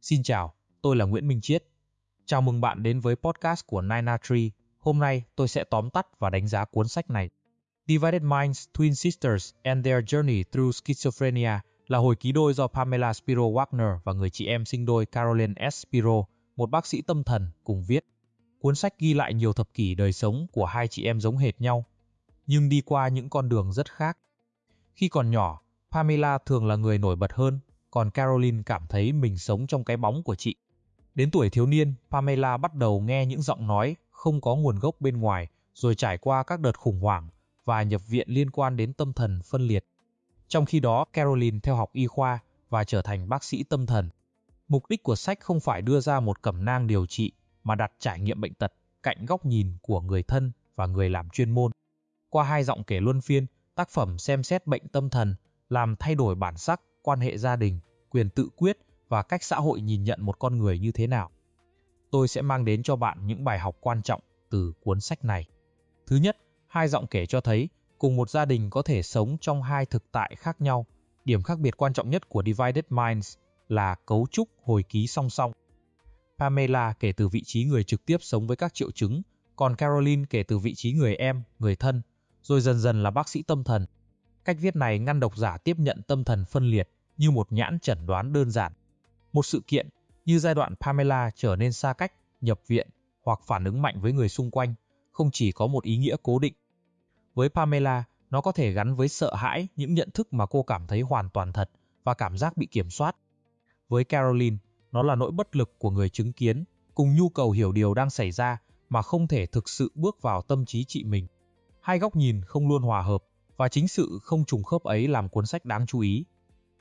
Xin chào, tôi là Nguyễn Minh Chiết. Chào mừng bạn đến với podcast của Nina Tree. Hôm nay tôi sẽ tóm tắt và đánh giá cuốn sách này. Divided Minds, Twin Sisters and Their Journey Through Schizophrenia là hồi ký đôi do Pamela Spiro Wagner và người chị em sinh đôi Caroline S. Spiro, một bác sĩ tâm thần, cùng viết. Cuốn sách ghi lại nhiều thập kỷ đời sống của hai chị em giống hệt nhau, nhưng đi qua những con đường rất khác. Khi còn nhỏ, Pamela thường là người nổi bật hơn, còn Caroline cảm thấy mình sống trong cái bóng của chị. Đến tuổi thiếu niên, Pamela bắt đầu nghe những giọng nói không có nguồn gốc bên ngoài, rồi trải qua các đợt khủng hoảng và nhập viện liên quan đến tâm thần phân liệt. Trong khi đó, Caroline theo học y khoa và trở thành bác sĩ tâm thần. Mục đích của sách không phải đưa ra một cẩm nang điều trị, mà đặt trải nghiệm bệnh tật cạnh góc nhìn của người thân và người làm chuyên môn. Qua hai giọng kể luân phiên, tác phẩm xem xét bệnh tâm thần, làm thay đổi bản sắc, quan hệ gia đình, quyền tự quyết và cách xã hội nhìn nhận một con người như thế nào. Tôi sẽ mang đến cho bạn những bài học quan trọng từ cuốn sách này. Thứ nhất, hai giọng kể cho thấy cùng một gia đình có thể sống trong hai thực tại khác nhau. Điểm khác biệt quan trọng nhất của Divided Minds là cấu trúc hồi ký song song. Pamela kể từ vị trí người trực tiếp sống với các triệu chứng, còn Caroline kể từ vị trí người em, người thân, rồi dần dần là bác sĩ tâm thần. Cách viết này ngăn độc giả tiếp nhận tâm thần phân liệt như một nhãn chẩn đoán đơn giản. Một sự kiện như giai đoạn Pamela trở nên xa cách, nhập viện hoặc phản ứng mạnh với người xung quanh không chỉ có một ý nghĩa cố định. Với Pamela, nó có thể gắn với sợ hãi, những nhận thức mà cô cảm thấy hoàn toàn thật và cảm giác bị kiểm soát. Với Caroline, nó là nỗi bất lực của người chứng kiến, cùng nhu cầu hiểu điều đang xảy ra mà không thể thực sự bước vào tâm trí chị mình. Hai góc nhìn không luôn hòa hợp, và chính sự không trùng khớp ấy làm cuốn sách đáng chú ý.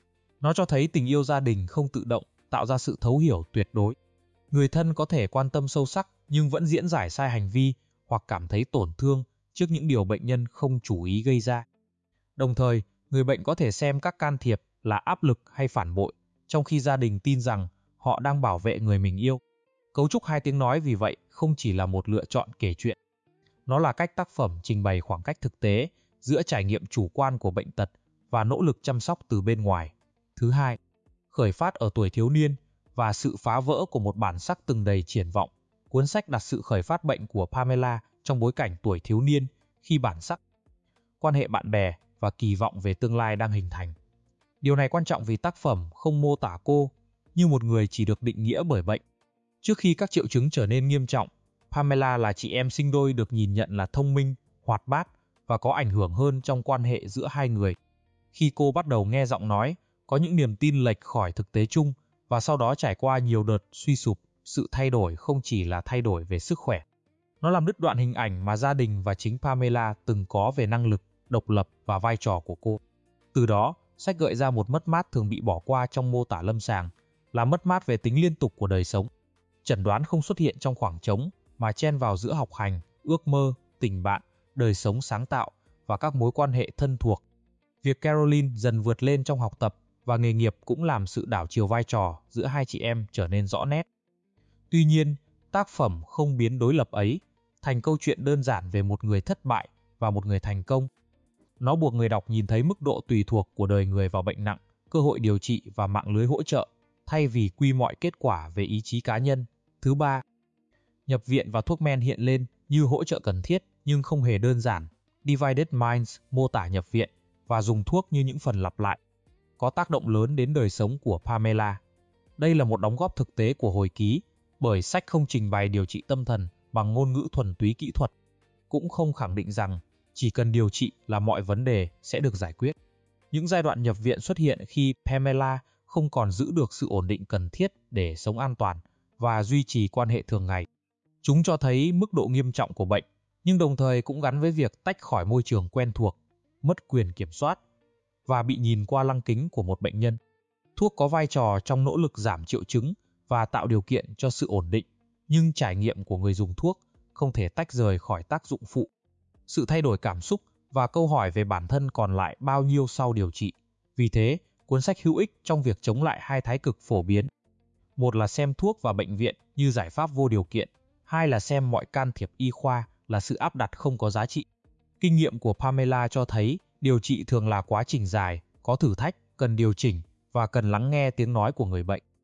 Nó cho thấy tình yêu gia đình không tự động, tạo ra sự thấu hiểu tuyệt đối. Người thân có thể quan tâm sâu sắc nhưng vẫn diễn giải sai hành vi hoặc cảm thấy tổn thương trước những điều bệnh nhân không chủ ý gây ra. Đồng thời, người bệnh có thể xem các can thiệp là áp lực hay phản bội, trong khi gia đình tin rằng họ đang bảo vệ người mình yêu. Cấu trúc hai tiếng nói vì vậy không chỉ là một lựa chọn kể chuyện. Nó là cách tác phẩm trình bày khoảng cách thực tế giữa trải nghiệm chủ quan của bệnh tật và nỗ lực chăm sóc từ bên ngoài. Thứ hai, khởi phát ở tuổi thiếu niên và sự phá vỡ của một bản sắc từng đầy triển vọng. Cuốn sách đặt sự khởi phát bệnh của Pamela trong bối cảnh tuổi thiếu niên khi bản sắc, quan hệ bạn bè và kỳ vọng về tương lai đang hình thành. Điều này quan trọng vì tác phẩm không mô tả cô như một người chỉ được định nghĩa bởi bệnh. Trước khi các triệu chứng trở nên nghiêm trọng, Pamela là chị em sinh đôi được nhìn nhận là thông minh, hoạt bát và có ảnh hưởng hơn trong quan hệ giữa hai người. Khi cô bắt đầu nghe giọng nói, có những niềm tin lệch khỏi thực tế chung và sau đó trải qua nhiều đợt suy sụp, sự thay đổi không chỉ là thay đổi về sức khỏe. Nó làm đứt đoạn hình ảnh mà gia đình và chính Pamela từng có về năng lực, độc lập và vai trò của cô. Từ đó, sách gợi ra một mất mát thường bị bỏ qua trong mô tả lâm sàng, là mất mát về tính liên tục của đời sống. Chẩn đoán không xuất hiện trong khoảng trống mà chen vào giữa học hành, ước mơ, tình bạn, đời sống sáng tạo và các mối quan hệ thân thuộc. Việc Caroline dần vượt lên trong học tập và nghề nghiệp cũng làm sự đảo chiều vai trò giữa hai chị em trở nên rõ nét. Tuy nhiên, tác phẩm không biến đối lập ấy thành câu chuyện đơn giản về một người thất bại và một người thành công. Nó buộc người đọc nhìn thấy mức độ tùy thuộc của đời người vào bệnh nặng, cơ hội điều trị và mạng lưới hỗ trợ, thay vì quy mọi kết quả về ý chí cá nhân. Thứ ba, nhập viện và thuốc men hiện lên như hỗ trợ cần thiết nhưng không hề đơn giản. Divided Minds mô tả nhập viện và dùng thuốc như những phần lặp lại, có tác động lớn đến đời sống của Pamela. Đây là một đóng góp thực tế của hồi ký, bởi sách không trình bày điều trị tâm thần bằng ngôn ngữ thuần túy kỹ thuật, cũng không khẳng định rằng chỉ cần điều trị là mọi vấn đề sẽ được giải quyết. Những giai đoạn nhập viện xuất hiện khi Pamela không còn giữ được sự ổn định cần thiết để sống an toàn và duy trì quan hệ thường ngày. Chúng cho thấy mức độ nghiêm trọng của bệnh, nhưng đồng thời cũng gắn với việc tách khỏi môi trường quen thuộc, mất quyền kiểm soát và bị nhìn qua lăng kính của một bệnh nhân. Thuốc có vai trò trong nỗ lực giảm triệu chứng và tạo điều kiện cho sự ổn định, nhưng trải nghiệm của người dùng thuốc không thể tách rời khỏi tác dụng phụ. Sự thay đổi cảm xúc và câu hỏi về bản thân còn lại bao nhiêu sau điều trị. Vì thế, cuốn sách hữu ích trong việc chống lại hai thái cực phổ biến. Một là xem thuốc và bệnh viện như giải pháp vô điều kiện, hai là xem mọi can thiệp y khoa là sự áp đặt không có giá trị. Kinh nghiệm của Pamela cho thấy điều trị thường là quá trình dài, có thử thách, cần điều chỉnh và cần lắng nghe tiếng nói của người bệnh.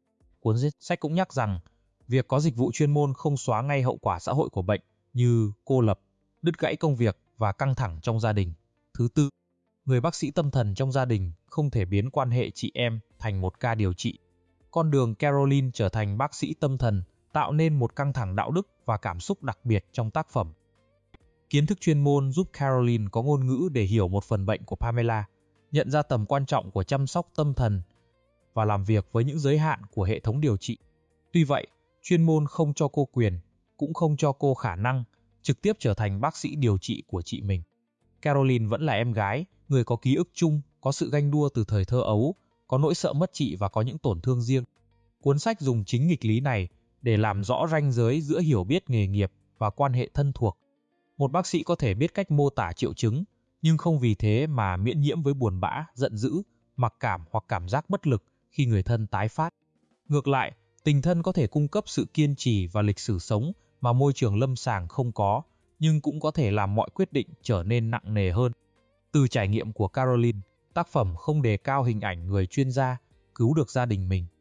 Cuốn sách cũng nhắc rằng việc có dịch vụ chuyên môn không xóa ngay hậu quả xã hội của bệnh như cô lập, đứt gãy công việc và căng thẳng trong gia đình. Thứ tư, người bác sĩ tâm thần trong gia đình không thể biến quan hệ chị em thành một ca điều trị. Con đường Caroline trở thành bác sĩ tâm thần tạo nên một căng thẳng đạo đức và cảm xúc đặc biệt trong tác phẩm. Kiến thức chuyên môn giúp Caroline có ngôn ngữ để hiểu một phần bệnh của Pamela, nhận ra tầm quan trọng của chăm sóc tâm thần và làm việc với những giới hạn của hệ thống điều trị. Tuy vậy, chuyên môn không cho cô quyền, cũng không cho cô khả năng trực tiếp trở thành bác sĩ điều trị của chị mình. Caroline vẫn là em gái, người có ký ức chung, có sự ganh đua từ thời thơ ấu, có nỗi sợ mất chị và có những tổn thương riêng. Cuốn sách dùng chính nghịch lý này để làm rõ ranh giới giữa hiểu biết nghề nghiệp và quan hệ thân thuộc. Một bác sĩ có thể biết cách mô tả triệu chứng, nhưng không vì thế mà miễn nhiễm với buồn bã, giận dữ, mặc cảm hoặc cảm giác bất lực khi người thân tái phát. Ngược lại, tình thân có thể cung cấp sự kiên trì và lịch sử sống mà môi trường lâm sàng không có, nhưng cũng có thể làm mọi quyết định trở nên nặng nề hơn. Từ trải nghiệm của Caroline, tác phẩm không đề cao hình ảnh người chuyên gia cứu được gia đình mình.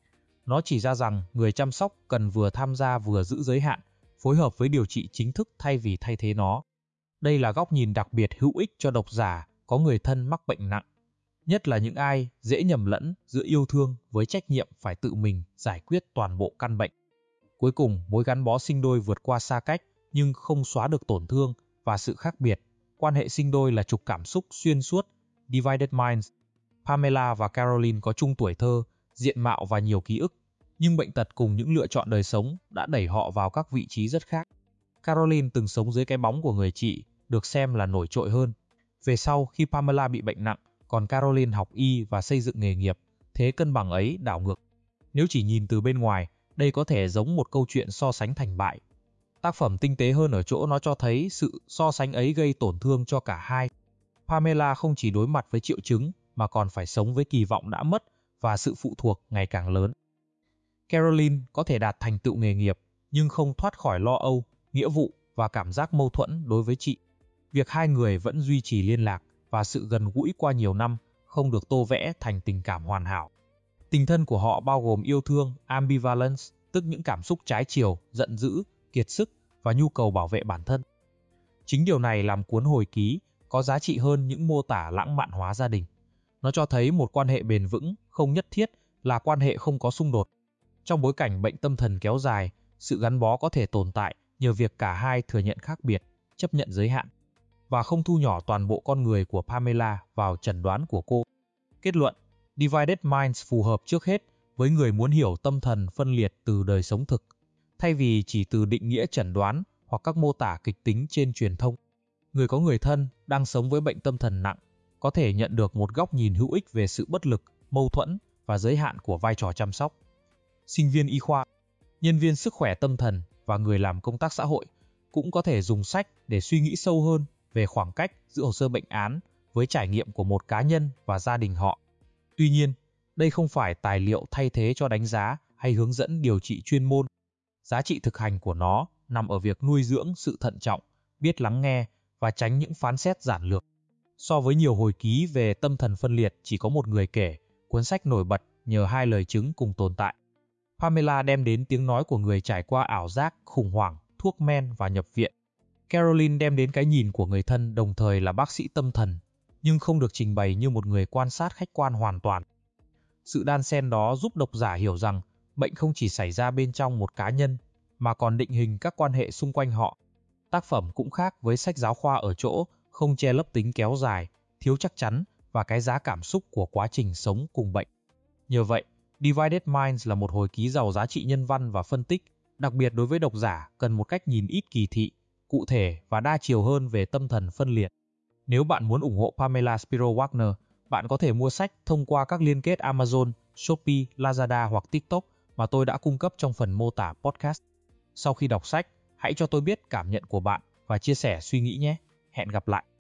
Nó chỉ ra rằng người chăm sóc cần vừa tham gia vừa giữ giới hạn, phối hợp với điều trị chính thức thay vì thay thế nó. Đây là góc nhìn đặc biệt hữu ích cho độc giả có người thân mắc bệnh nặng, nhất là những ai dễ nhầm lẫn giữa yêu thương với trách nhiệm phải tự mình giải quyết toàn bộ căn bệnh. Cuối cùng, mối gắn bó sinh đôi vượt qua xa cách nhưng không xóa được tổn thương và sự khác biệt. Quan hệ sinh đôi là trục cảm xúc xuyên suốt, Divided Minds. Pamela và Caroline có chung tuổi thơ, diện mạo và nhiều ký ức, nhưng bệnh tật cùng những lựa chọn đời sống đã đẩy họ vào các vị trí rất khác. Caroline từng sống dưới cái bóng của người chị, được xem là nổi trội hơn. Về sau, khi Pamela bị bệnh nặng, còn Caroline học y và xây dựng nghề nghiệp, thế cân bằng ấy đảo ngược. Nếu chỉ nhìn từ bên ngoài, đây có thể giống một câu chuyện so sánh thành bại. Tác phẩm tinh tế hơn ở chỗ nó cho thấy sự so sánh ấy gây tổn thương cho cả hai. Pamela không chỉ đối mặt với triệu chứng mà còn phải sống với kỳ vọng đã mất và sự phụ thuộc ngày càng lớn. Caroline có thể đạt thành tựu nghề nghiệp nhưng không thoát khỏi lo âu, nghĩa vụ và cảm giác mâu thuẫn đối với chị. Việc hai người vẫn duy trì liên lạc và sự gần gũi qua nhiều năm không được tô vẽ thành tình cảm hoàn hảo. Tình thân của họ bao gồm yêu thương, ambivalence, tức những cảm xúc trái chiều, giận dữ, kiệt sức và nhu cầu bảo vệ bản thân. Chính điều này làm cuốn hồi ký có giá trị hơn những mô tả lãng mạn hóa gia đình. Nó cho thấy một quan hệ bền vững không nhất thiết là quan hệ không có xung đột. Trong bối cảnh bệnh tâm thần kéo dài, sự gắn bó có thể tồn tại nhờ việc cả hai thừa nhận khác biệt, chấp nhận giới hạn và không thu nhỏ toàn bộ con người của Pamela vào chẩn đoán của cô. Kết luận, Divided Minds phù hợp trước hết với người muốn hiểu tâm thần phân liệt từ đời sống thực, thay vì chỉ từ định nghĩa chẩn đoán hoặc các mô tả kịch tính trên truyền thông. Người có người thân đang sống với bệnh tâm thần nặng có thể nhận được một góc nhìn hữu ích về sự bất lực, mâu thuẫn và giới hạn của vai trò chăm sóc. Sinh viên y khoa, nhân viên sức khỏe tâm thần và người làm công tác xã hội cũng có thể dùng sách để suy nghĩ sâu hơn về khoảng cách giữa hồ sơ bệnh án với trải nghiệm của một cá nhân và gia đình họ. Tuy nhiên, đây không phải tài liệu thay thế cho đánh giá hay hướng dẫn điều trị chuyên môn. Giá trị thực hành của nó nằm ở việc nuôi dưỡng sự thận trọng, biết lắng nghe và tránh những phán xét giản lược. So với nhiều hồi ký về tâm thần phân liệt chỉ có một người kể, cuốn sách nổi bật nhờ hai lời chứng cùng tồn tại. Pamela đem đến tiếng nói của người trải qua ảo giác, khủng hoảng, thuốc men và nhập viện. Caroline đem đến cái nhìn của người thân đồng thời là bác sĩ tâm thần, nhưng không được trình bày như một người quan sát khách quan hoàn toàn. Sự đan xen đó giúp độc giả hiểu rằng bệnh không chỉ xảy ra bên trong một cá nhân, mà còn định hình các quan hệ xung quanh họ. Tác phẩm cũng khác với sách giáo khoa ở chỗ không che lấp tính kéo dài, thiếu chắc chắn và cái giá cảm xúc của quá trình sống cùng bệnh. Nhờ vậy, Divided Minds là một hồi ký giàu giá trị nhân văn và phân tích, đặc biệt đối với độc giả cần một cách nhìn ít kỳ thị, cụ thể và đa chiều hơn về tâm thần phân liệt. Nếu bạn muốn ủng hộ Pamela Spiro Wagner, bạn có thể mua sách thông qua các liên kết Amazon, Shopee, Lazada hoặc TikTok mà tôi đã cung cấp trong phần mô tả podcast. Sau khi đọc sách, hãy cho tôi biết cảm nhận của bạn và chia sẻ suy nghĩ nhé. Hẹn gặp lại!